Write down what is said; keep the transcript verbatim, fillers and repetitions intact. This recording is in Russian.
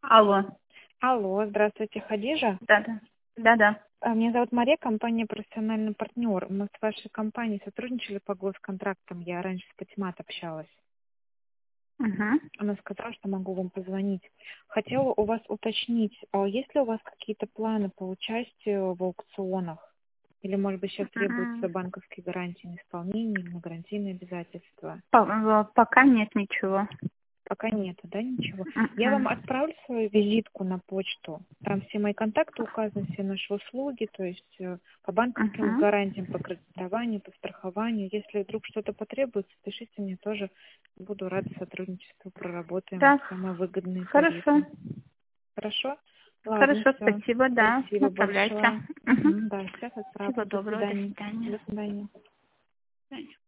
Алло. Алло, здравствуйте, Хадижа. Да-да. Да-да. А, Меня зовут Мария, компания «Профессиональный партнер». Мы с вашей компанией сотрудничали по госконтрактам. Я раньше с Патимат общалась. Угу. Она сказала, что могу вам позвонить. Хотела у вас уточнить, а есть ли у вас какие-то планы по участию в аукционах? Или, может быть, сейчас требуются банковские гарантии на исполнение или на гарантийные обязательства? Пока нет ничего. Пока нету, да, ничего. Я вам Мгм. отправлю свою визитку на почту. Там все мои контакты указаны, все наши услуги, то есть э, по банковским Мгм. гарантиям, по кредитованию, по страхованию. Если вдруг что-то потребуется, пишите мне тоже. Буду рада сотрудничеству, проработаем Да, самые выгодные хорошо. тарифы. Хорошо? Ладно, Хорошо, все. спасибо, да. Спасибо Отправляйте. большое. Мгм. Мгм, да, сейчас Всего отправлю. До доброго, до свидания. свидания. До свидания. До свидания.